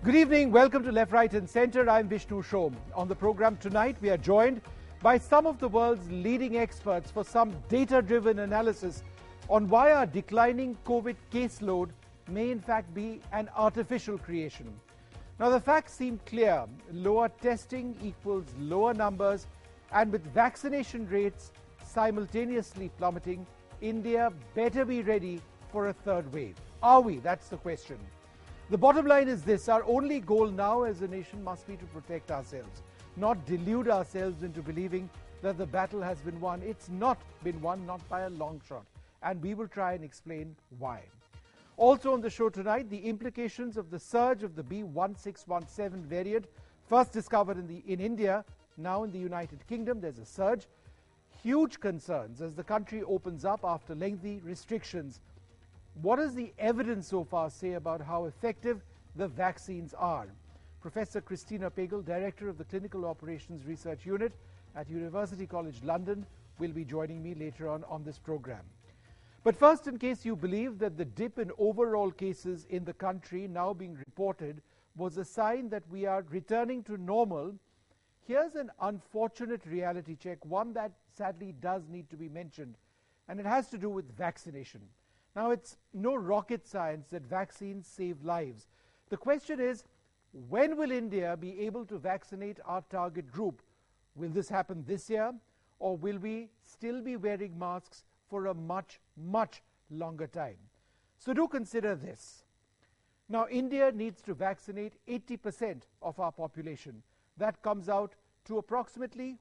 Good evening. Welcome to Left, Right and Centre. I'm Vishnu Shom. On the program tonight, we are joined by some of the world's leading experts for some data-driven analysis on why our declining COVID caseload may in fact be an artificial creation. Now, the facts seem clear. Lower testing equals lower numbers, and with vaccination rates simultaneously plummeting, India better be ready for a third wave. Are we? That's the question. The bottom line is this: our only goal now as a nation must be to protect ourselves, not delude ourselves into believing that the battle has been won. It's not been won, not by a long shot, and we will try and explain why. Also on the show tonight, the implications of the surge of the B1617 variant, first discovered in India, now in the United Kingdom. There's a surge. Huge concerns as the country opens up after lengthy restrictions. What does the evidence so far say about how effective the vaccines are? Professor Christina Pagel, Director of the Clinical Operations Research Unit at University College London, will be joining me later on this program. But first, in case you believe that the dip in overall cases in the country now being reported was a sign that we are returning to normal, here's an unfortunate reality check, one that sadly does need to be mentioned, and it has to do with vaccination. Now, it's no rocket science that vaccines save lives. The question is, when will India be able to vaccinate our target group? Will this happen this year, or will we still be wearing masks for a much, much longer time? So do consider this. Now, India needs to vaccinate 80% of our population. That comes out to approximately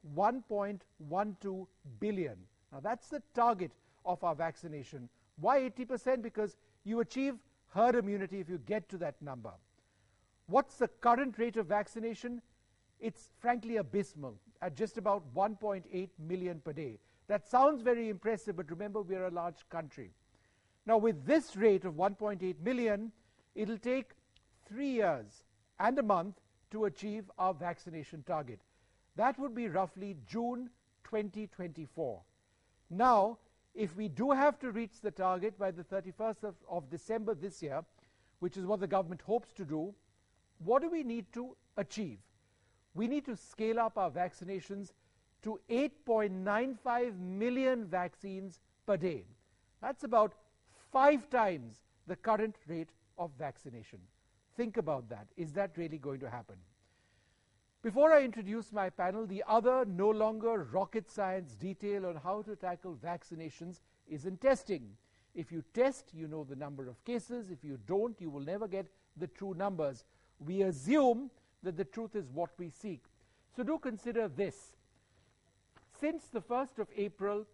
1.12 billion. Now, that's the target of our vaccination. Why 80%? Because you achieve herd immunity if you get to that number. What's the current rate of vaccination? It's frankly abysmal at just about 1.8 million per day. That sounds very impressive, but remember, we're a large country. Now, with this rate of 1.8 million, it'll take 3 years and a month to achieve our vaccination target. That would be roughly June 2024. Now, if we do have to reach the target by the 31st of December this year, which is what the government hopes to do, what do we need to achieve? We need to scale up our vaccinations to 8.95 million vaccines per day. That's about 5 times the current rate of vaccination. Think about that. Is that really going to happen? Before I introduce my panel, the other no longer rocket science detail on how to tackle vaccinations is in testing. If you test, you know the number of cases. If you don't, you will never get the true numbers. We assume that the truth is what we seek. So do consider this. Since the 1st of April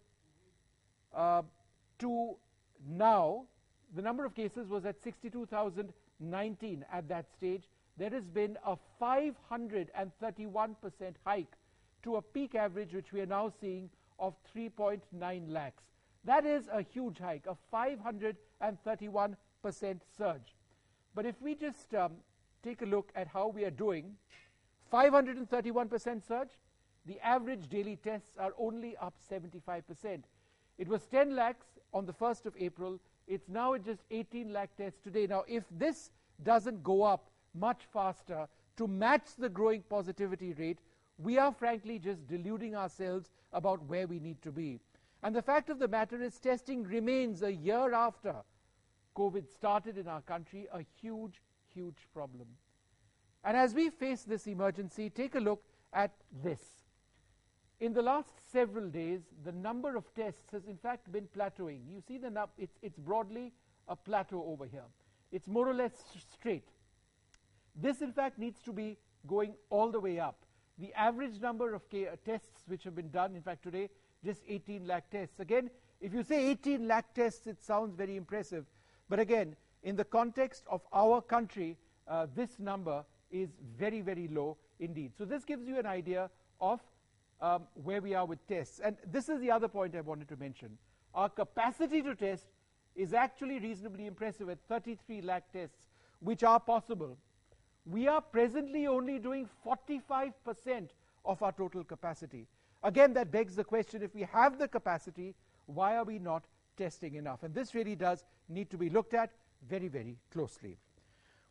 to now, the number of cases was at 62,019 at that stage. There has been a 531% hike to a peak average, which we are now seeing, of 3.9 lakhs. That is a huge hike, a 531% surge. But if we just take a look at how we are doing, 531% surge, the average daily tests are only up 75%. It was 10 lakhs on the 1st of April. It's now at just 18 lakh tests today. Now, if this doesn't go up much faster to match the growing positivity rate, we are frankly just deluding ourselves about where we need to be. And the fact of the matter is, testing remains, a year after COVID started in our country, a huge, huge problem. And as we face this emergency, take a look at this. In the last several days, the number of tests has in fact been plateauing. You see it's broadly a plateau over here. It's more or less straight. This, in fact, needs to be going all the way up. The average number of tests which have been done, in fact, today, just 18 lakh tests. Again, if you say 18 lakh tests, it sounds very impressive. But again, in the context of our country, this number is very, very low indeed. So this gives you an idea of where we are with tests. And this is the other point I wanted to mention. Our capacity to test is actually reasonably impressive at 33 lakh tests, which are possible. We are presently only doing 45% of our total capacity. Again, that begs the question, if we have the capacity, why are we not testing enough? And this really does need to be looked at very, very closely.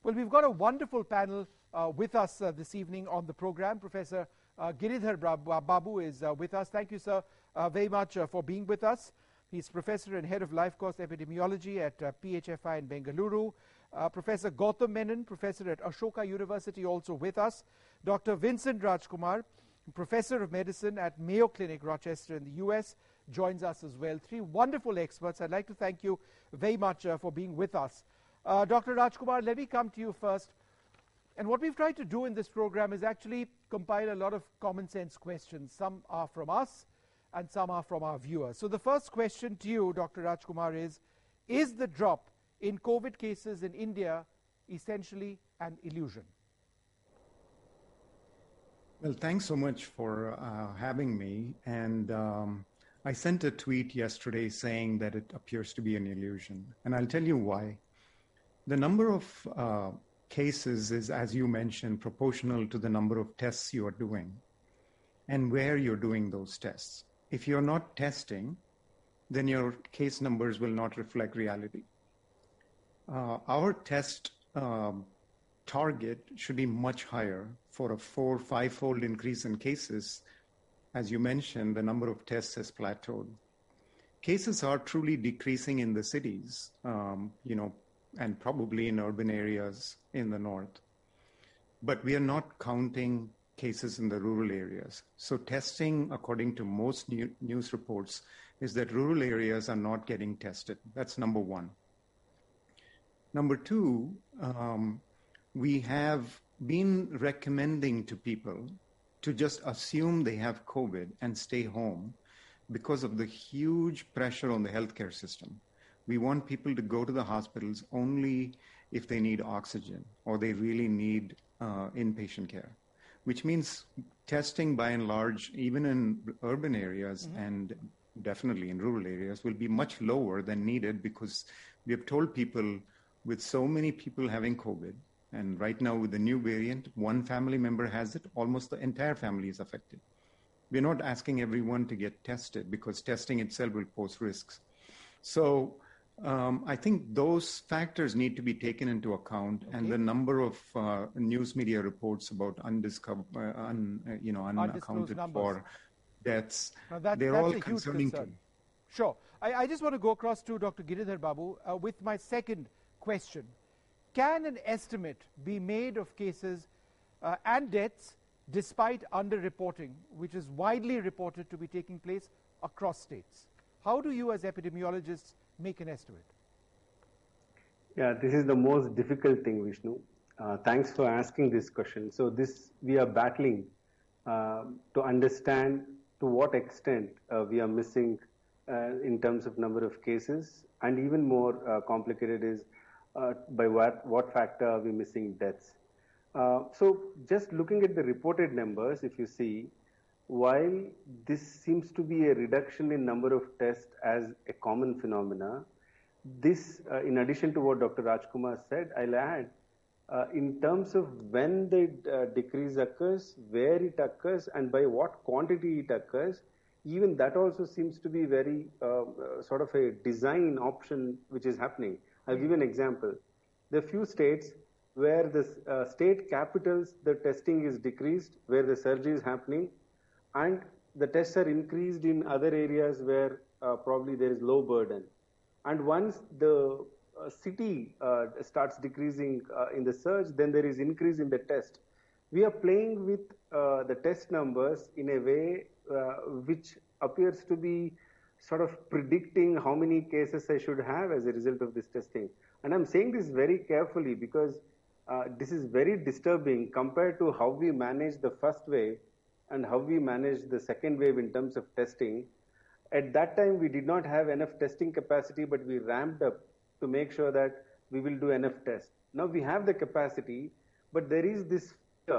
Well, we've got a wonderful panel with us this evening on the program. Professor Giridhar Babu is with us. Thank you, sir, very much for being with us. He's Professor and Head of Life Course Epidemiology at PHFI in Bengaluru. Professor Gautam Menon, Professor at Ashoka University, also with us. Dr. Vincent Rajkumar, Professor of Medicine at Mayo Clinic, Rochester in the US, joins us as well. Three wonderful experts. I'd like to thank you very much for being with us. Dr. Rajkumar, let me come to you first. And what we've tried to do in this program is actually compile a lot of common sense questions. Some are from us and some are from our viewers. So the first question to you, Dr. Rajkumar, is the drop in COVID cases in India essentially an illusion? Well, thanks so much for having me. And I sent a tweet yesterday saying that it appears to be an illusion. And I'll tell you why. The number of cases is, as you mentioned, proportional to the number of tests you are doing and where you're doing those tests. If you're not testing, then your case numbers will not reflect reality. Our test target should be much higher for a 4- or 5-fold increase in cases. As you mentioned, the number of tests has plateaued. Cases are truly decreasing in the cities, and probably in urban areas in the north. But we are not counting cases in the rural areas. So testing, according to most news reports, is that rural areas are not getting tested. That's number one. Number two, we have been recommending to people to just assume they have COVID and stay home because of the huge pressure on the healthcare system. We want people to go to the hospitals only if they need oxygen or they really need inpatient care, which means testing by and large, even in urban areas and definitely in rural areas, will be much lower than needed because we have told people with so many people having COVID, and right now with the new variant, one family member has it, almost the entire family is affected. We're not asking everyone to get tested because testing itself will pose risks. So I think those factors need to be taken into account, and the number of news media reports about unaccounted for deaths, they're all concerning too. Sure. I just want to go across to Dr. Giridhar Babu with my second question. Can an estimate be made of cases and deaths despite underreporting, which is widely reported to be taking place across states? How do you as epidemiologists make an estimate? Yeah, this is the most difficult thing, Vishnu. Thanks for asking this question. So we are battling to understand to what extent we are missing in terms of number of cases, and even more complicated is by what factor are we missing deaths. So just looking at the reported numbers, if you see, while this seems to be a reduction in number of tests as a common phenomena, this, in addition to what Dr. Rajkumar said, I'll add, in terms of when the decrease occurs, where it occurs, and by what quantity it occurs, even that also seems to be very sort of a design option which is happening. I'll give you an example. There are few states where the state capitals, the testing is decreased, where the surgery is happening, and the tests are increased in other areas where probably there is low burden. And once the city starts decreasing in the surge, then there is increase in the test. We are playing with the test numbers in a way which appears to be sort of predicting how many cases I should have as a result of this testing. And I'm saying this very carefully because this is very disturbing compared to how we managed the first wave and how we managed the second wave in terms of testing. At that time, we did not have enough testing capacity, but we ramped up to make sure that we will do enough tests. Now we have the capacity, but there is this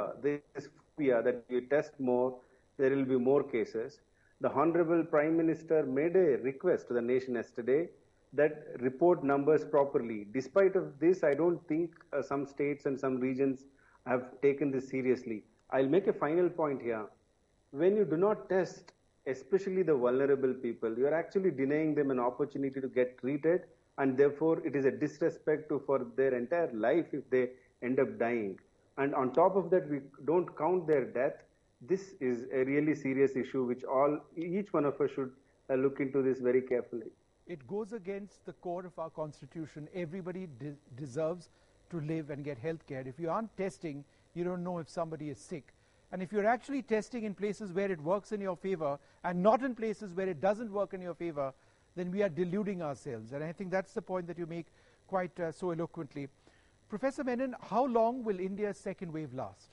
fear that we test more, there will be more cases. The Honorable Prime Minister made a request to the nation yesterday that report numbers properly. Despite of this, I don't think some states and some regions have taken this seriously. I'll make a final point here. When you do not test, especially the vulnerable people, you are actually denying them an opportunity to get treated, and therefore it is a disrespect for their entire life if they end up dying. And on top of that, we don't count their death. This is a really serious issue which each one of us should look into this very carefully. It goes against the core of our constitution. Everybody deserves to live and get health care. If you aren't testing, you don't know if somebody is sick. And if you're actually testing in places where it works in your favor and not in places where it doesn't work in your favor, then we are deluding ourselves. And I think that's the point that you make quite so eloquently. Professor Menon, how long will India's second wave last?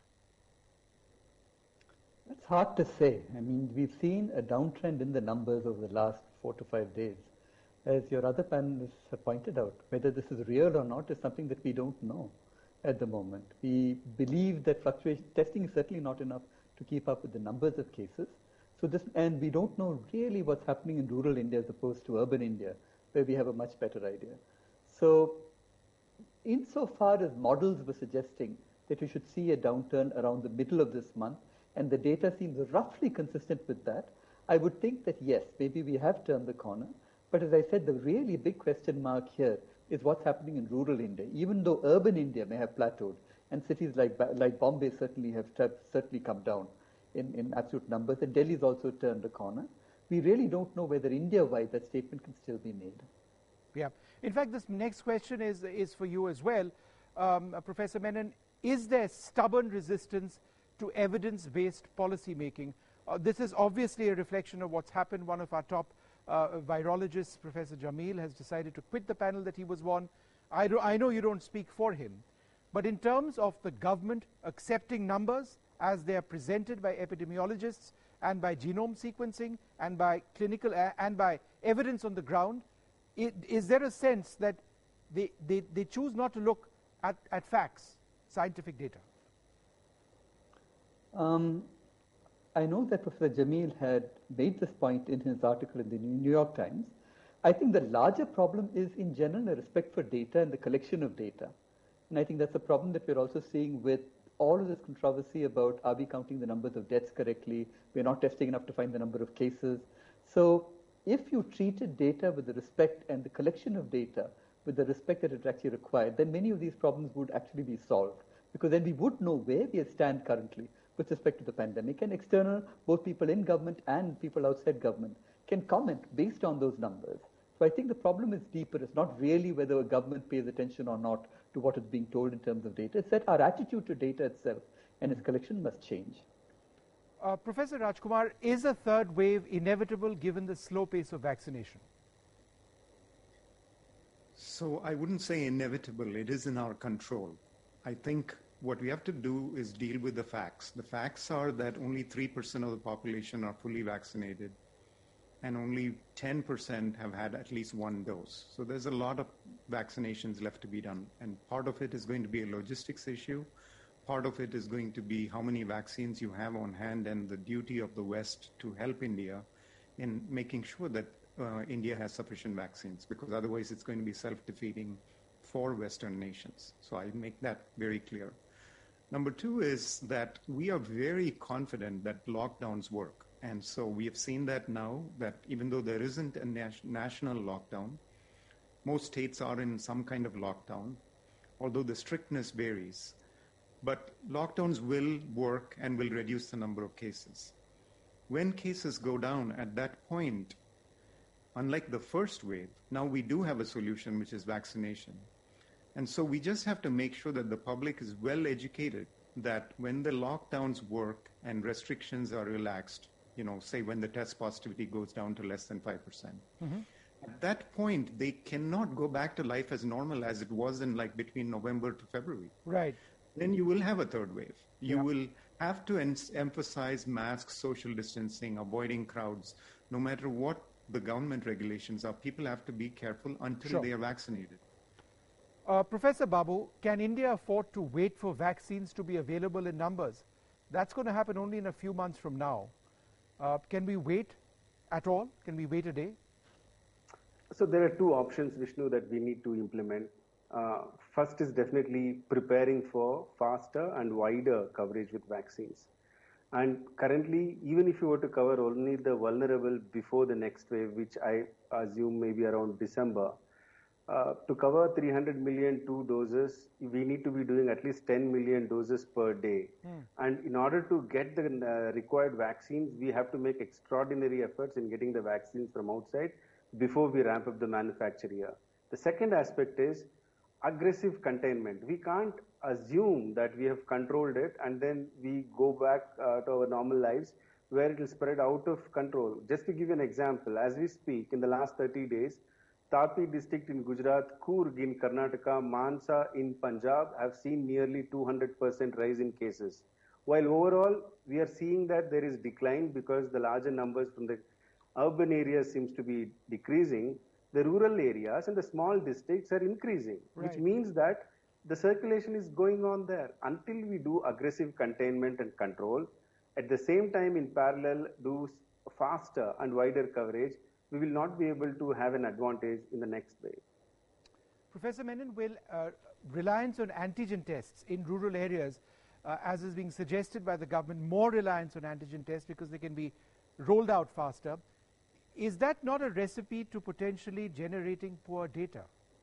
It's hard to say. I mean, we've seen a downtrend in the numbers over the last 4 to 5 days. As your other panelists have pointed out, whether this is real or not is something that we don't know at the moment. We believe that testing is certainly not enough to keep up with the numbers of cases. And we don't know really what's happening in rural India as opposed to urban India, where we have a much better idea. So, insofar as models were suggesting that we should see a downturn around the middle of this month, and the data seems roughly consistent with that, I would think that yes, maybe we have turned the corner. But as I said, the really big question mark here is what's happening in rural India. Even though urban India may have plateaued, and cities like Bombay certainly have certainly come down in absolute numbers, and Delhi's also turned the corner, we really don't know whether India-wide that statement can still be made. Yeah. In fact, this next question is for you as well. Professor Menon, is there stubborn resistance to evidence-based policy making? This is obviously a reflection of what's happened. One of our top virologists, Professor Jameel, has decided to quit the panel that he was on. I know you don't speak for him, but in terms of the government accepting numbers as they are presented by epidemiologists and by genome sequencing and by clinical and by evidence on the ground, is there a sense that they choose not to look at facts, scientific data? I know that Professor Jameel had made this point in his article in the New York Times. I think the larger problem is, in general, a respect for data and the collection of data. And I think that's a problem that we're also seeing with all of this controversy about, are we counting the numbers of deaths correctly? We're not testing enough to find the number of cases. So if you treated data with the respect and the collection of data with the respect that it actually required, then many of these problems would actually be solved. Because then we would know where we stand currently with respect to the pandemic, and external, both people in government and people outside government, can comment based on those numbers. So I think the problem is deeper. It's not really whether a government pays attention or not to what is being told in terms of data. It's that our attitude to data itself and its collection must change. Professor Rajkumar, is a third wave inevitable given the slow pace of vaccination? So I wouldn't say inevitable. It is in our control. I think what we have to do is deal with the facts. The facts are that only 3% of the population are fully vaccinated and only 10% have had at least one dose. So there's a lot of vaccinations left to be done. And part of it is going to be a logistics issue. Part of it is going to be how many vaccines you have on hand and the duty of the West to help India in making sure that India has sufficient vaccines, because otherwise it's going to be self-defeating for Western nations. So I make that very clear. Number two is that we are very confident that lockdowns work. And so we have seen that now, that even though there isn't a national lockdown, most states are in some kind of lockdown, although the strictness varies. But lockdowns will work and will reduce the number of cases. When cases go down at that point, unlike the first wave, now we do have a solution, which is vaccination. And so we just have to make sure that the public is well educated that when the lockdowns work and restrictions are relaxed, say when the test positivity goes down to less than 5%, at that point, they cannot go back to life as normal as it was in between November to February. Right. Then you will have a third wave. You will have to emphasize masks, social distancing, avoiding crowds. No matter what the government regulations are, people have to be careful until they are vaccinated. Professor Babu, can India afford to wait for vaccines to be available in numbers? That's going to happen only in a few months from now. Can we wait at all? Can we wait a day? So there are two options, Vishnu, that we need to implement. First is definitely preparing for faster and wider coverage with vaccines. And currently, even if you were to cover only the vulnerable before the next wave, which I assume may be around December, To cover 300 million 2 doses, we need to be doing at least 10 million doses per day. And in order to get the required vaccines, we have to make extraordinary efforts in getting the vaccines from outside before we ramp up the manufacture here. The second aspect is aggressive containment. We can't assume that we have controlled it and then we go back to our normal lives where it will spread out of control. Just to give you an example, as we speak, in the last 30 days, Tapi district in Gujarat, Coorg in Karnataka, Mansa in Punjab have seen nearly 200% rise in cases. While overall, we are seeing that there is decline because the larger numbers from the urban areas seems to be decreasing. The rural areas and the small districts are increasing, which means that the circulation is going on there. Until we do aggressive containment and control, at the same time in parallel do faster and wider coverage, we will not be able to have an advantage in the next wave. Professor Menon, will reliance on antigen tests in rural areas, as is being suggested by the government, more reliance on antigen tests because they can be rolled out faster, is that not a recipe to potentially generating poor data?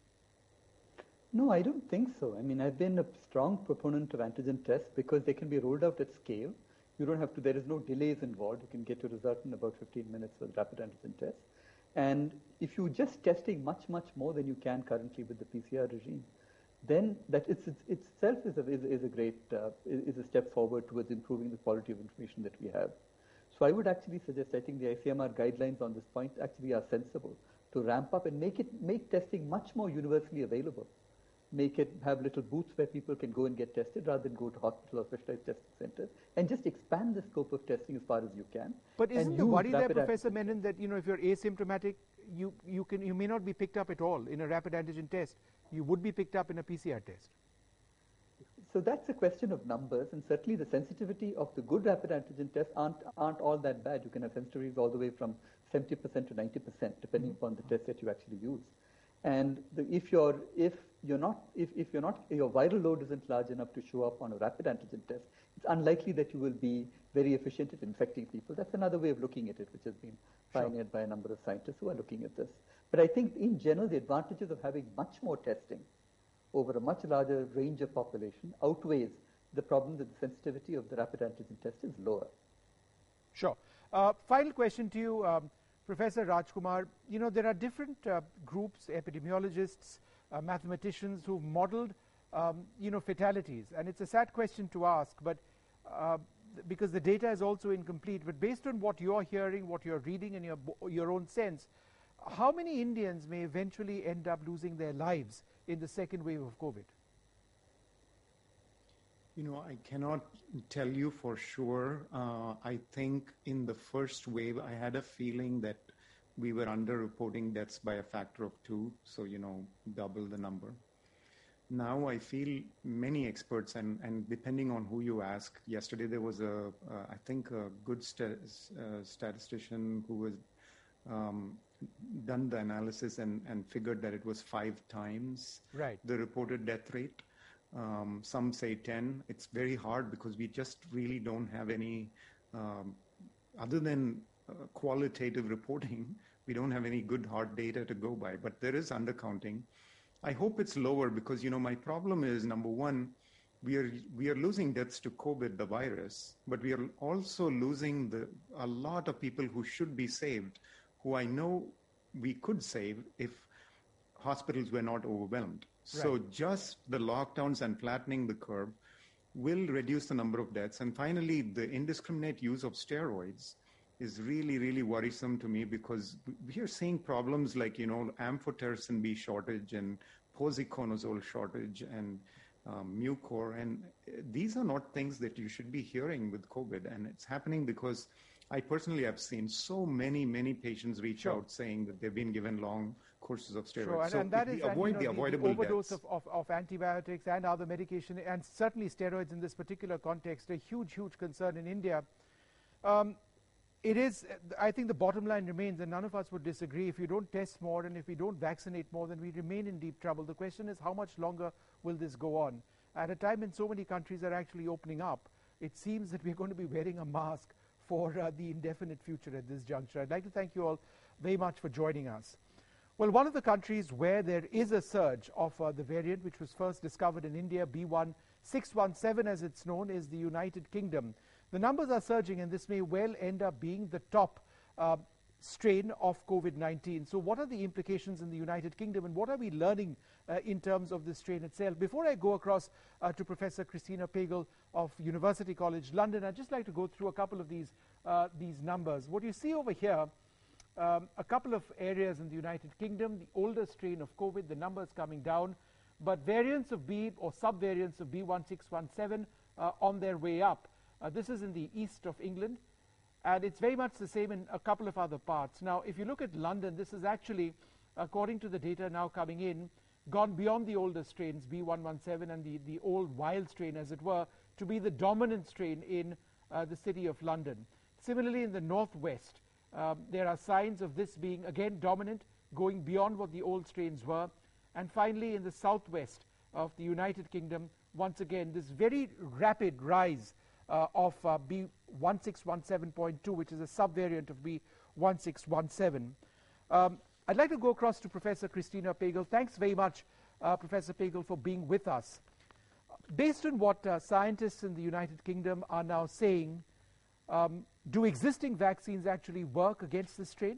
No, I don't think so. I mean, I've been a strong proponent of antigen tests because they can be rolled out at scale. You don't have to, there is no delays involved. You can get your result in about 15 minutes with rapid antigen tests. And if you're just testing much, much more than you can currently with the PCR regime, then that itself is a great is a step forward towards improving the quality of information that we have. So I would actually suggest, I think the ICMR guidelines on this point actually are sensible to ramp up and make testing much more universally available. Make it have little booths where people can go and get tested rather than go to hospital or specialized testing centers, and just expand the scope of testing as far as you can. But isn't the worry there, Professor Menon, that if you're asymptomatic, you may not be picked up at all in a rapid antigen test. You would be picked up in a PCR test. So that's a question of numbers, and certainly the sensitivity of the good rapid antigen tests aren't all that bad. You can have sensitivities all the way from 70% to 90%, depending upon the test that you actually use. And if your viral load isn't large enough to show up on a rapid antigen test, it's unlikely that you will be very efficient at infecting people. That's another way of looking at it, which has been pioneered by a number of scientists who are looking at this. But I think in general, the advantages of having much more testing over a much larger range of population outweighs the problem that the sensitivity of the rapid antigen test is lower. Sure. Final question to you, Professor Rajkumar. There are different groups, epidemiologists, mathematicians who've modeled, fatalities. And it's a sad question to ask, but because the data is also incomplete. But based on what you're hearing, what you're reading, and your own sense, how many Indians may eventually end up losing their lives in the second wave of COVID? I cannot tell you for sure. I think in the first wave, I had a feeling that we were underreporting deaths by a factor of 2, so, double the number. Now I feel many experts, and depending on who you ask, yesterday there was I think a good statistician who was done the analysis and figured that it was 5 times the reported death rate. Some say 10. It's very hard because we just really don't have any, other than qualitative reporting, we don't have any good hard data to go by. But there is undercounting. I hope it's lower because, my problem is, number one, we are losing deaths to COVID, the virus, but we are also losing a lot of people who should be saved, who I know we could save if hospitals were not overwhelmed. So just the lockdowns and flattening the curve will reduce the number of deaths. And finally, the indiscriminate use of steroids is really, really worrisome to me because we are seeing problems like, amphotericin B shortage and posaconazole shortage and Mucor. And these are not things that you should be hearing with COVID. And it's happening because I personally have seen so many patients reach out saying that they've been given long courses of steroids. Sure, so and that is avoid the avoidable overdose deaths. of antibiotics and other medication, and certainly steroids in this particular context, a huge concern in India. It is, I think the bottom line remains, and none of us would disagree, if you don't test more and if we don't vaccinate more, then we remain in deep trouble. The question is, how much longer will this go on? At a time when so many countries are actually opening up, it seems that we're going to be wearing a mask for the indefinite future at this juncture. I'd like to thank you all very much for joining us. Well, one of the countries where there is a surge of the variant, which was first discovered in India, B1617 as it's known, is the United Kingdom. The numbers are surging, and this may well end up being the top strain of COVID-19. So what are the implications in the United Kingdom, and what are we learning in terms of this strain itself? Before I go across to Professor Christina Pagel of University College London, I'd just like to go through a couple of these numbers. What you see over here, a couple of areas in the United Kingdom, the older strain of COVID, the numbers coming down, but variants of B or subvariants of B1617 on their way up. This is in the east of England, and it's very much the same in a couple of other parts. Now, if you look at London, this is actually, according to the data now coming in, gone beyond the older strains, B117 and the old wild strain, as it were, to be the dominant strain in the city of London. Similarly, in the northwest, there are signs of this being, again, dominant, going beyond what the old strains were. And finally, in the southwest of the United Kingdom, once again, this very rapid rise of B1617.2, which is a subvariant of B1617. I'd like to go across to Professor Christina Pagel. Thanks very much, Professor Pagel, for being with us. Based on what scientists in the United Kingdom are now saying, do existing vaccines actually work against this strain?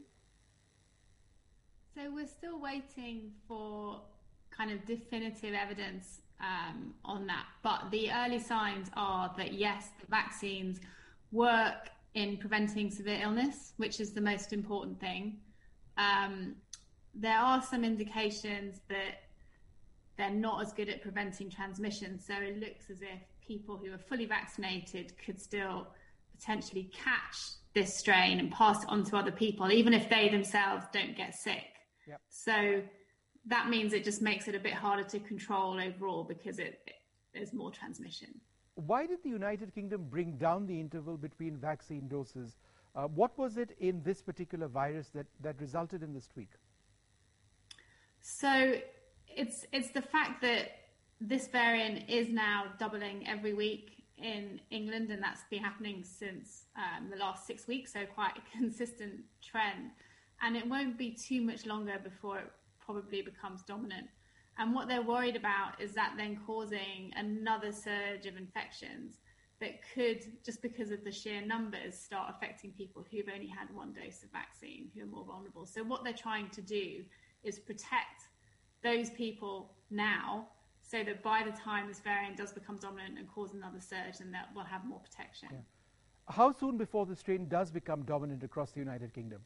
So we're still waiting for kind of definitive evidence on that. But the early signs are that, yes, the vaccines work in preventing severe illness, which is the most important thing. There are some indications that they're not as good at preventing transmission. So it looks as if people who are fully vaccinated could still potentially catch this strain and pass it on to other people, even if they themselves don't get sick. Yep. So that means it just makes it a bit harder to control overall because there's more transmission. Why did the United Kingdom bring down the interval between vaccine doses? What was it in this particular virus that resulted in this tweak? So it's the fact that this variant is now doubling every week in England, and that's been happening since the last 6 weeks, so quite a consistent trend. And it won't be too much longer before it probably becomes dominant. And what they're worried about is that then causing another surge of infections that could, just because of the sheer numbers, start affecting people who've only had one dose of vaccine, who are more vulnerable. So what they're trying to do is protect those people now, so that by the time this variant does become dominant and cause another surge, then that will have more protection. Yeah. How soon before the strain does become dominant across the United Kingdom?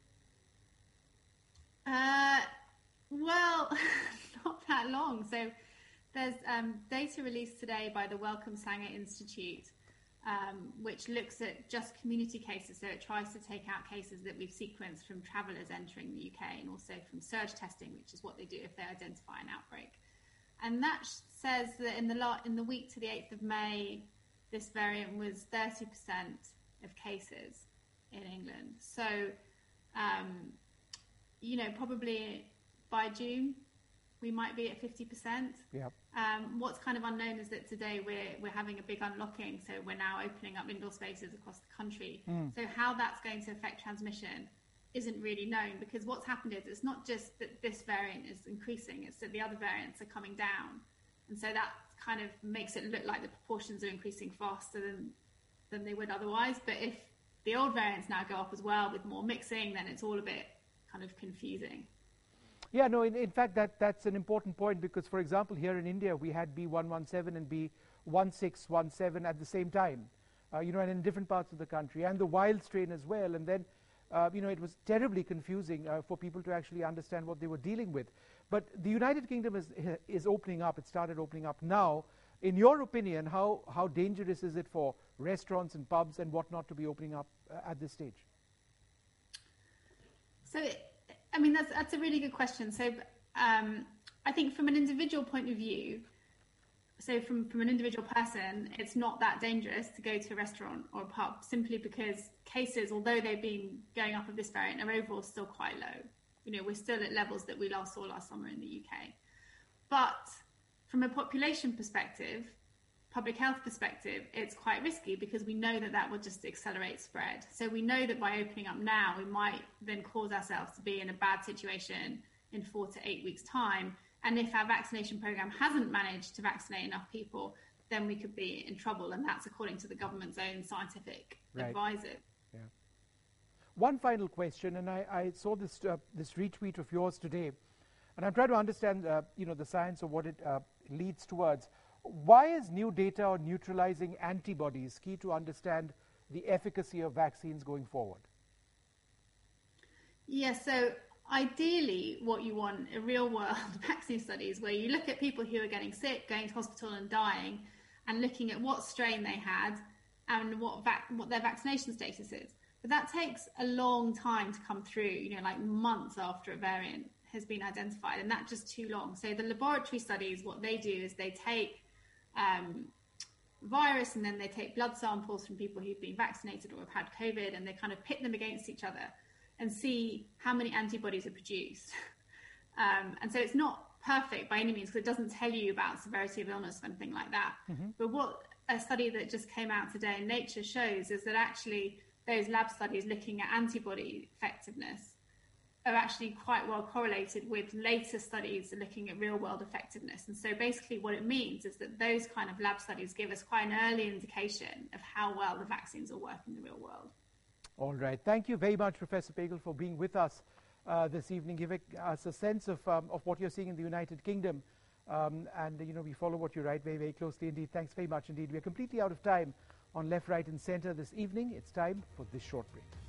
Well, not that long. So there's data released today by the Wellcome Sanger Institute, which looks at just community cases. So it tries to take out cases that we've sequenced from travellers entering the UK, and also from surge testing, which is what they do if they identify an outbreak. And that says that in the week to the 8th of May, this variant was 30% of cases in England. So, probably by June, we might be at 50%. Yep. What's kind of unknown is that today we're having a big unlocking, so we're now opening up indoor spaces across the country. So how that's going to affect transmission isn't really known, because what's happened is it's not just that this variant is increasing, it's that the other variants are coming down. And so that kind of makes it look like the proportions are increasing faster than they would otherwise. But if the old variants now go up as well with more mixing, then it's all a bit kind of confusing. Yeah, no, in fact, that's an important point, because, for example, here in India, we had B117 and B1617 at the same time, and in different parts of the country, and the wild strain as well. And then, it was terribly confusing for people to actually understand what they were dealing with. But the United Kingdom is opening up. It started opening up now. In your opinion, how dangerous is it for restaurants and pubs and whatnot to be opening up at this stage? So, that's a really good question. So I think from an individual point of view, so from an individual person, it's not that dangerous to go to a restaurant or a pub, simply because cases, although they've been going up of this variant, are overall still quite low. We're still at levels that we last saw last summer in the UK. But from a population perspective, public health perspective, it's quite risky, because we know that will just accelerate spread. So we know that by opening up now, we might then cause ourselves to be in a bad situation in 4 to 8 weeks' time. And if our vaccination program hasn't managed to vaccinate enough people, then we could be in trouble. And that's according to the government's own scientific advisors. Yeah. One final question, and I saw this this retweet of yours today, and I'm trying to understand the science of what it leads towards. Why is new data on neutralizing antibodies key to understand the efficacy of vaccines going forward? Yes, so ideally what you want are real-world vaccine studies where you look at people who are getting sick, going to hospital and dying, and looking at what strain they had and what their vaccination status is. But that takes a long time to come through, like months after a variant has been identified, and that's just too long. So the laboratory studies, what they do is they take virus and then they take blood samples from people who've been vaccinated or have had COVID, and they kind of pit them against each other and see how many antibodies are produced. And so it's not perfect by any means because it doesn't tell you about severity of illness or anything like that. Mm-hmm. But what a study that just came out today in Nature shows is that actually those lab studies looking at antibody effectiveness are actually quite well correlated with later studies looking at real-world effectiveness. And so basically what it means is that those kind of lab studies give us quite an early indication of how well the vaccines will work in the real world. All right. Thank you very much, Professor Pagel, for being with us this evening, giving us a sense of what you're seeing in the United Kingdom. And we follow what you write very, very closely indeed. Thanks very much indeed. We are completely out of time on Left, Right and Center this evening. It's time for this short break.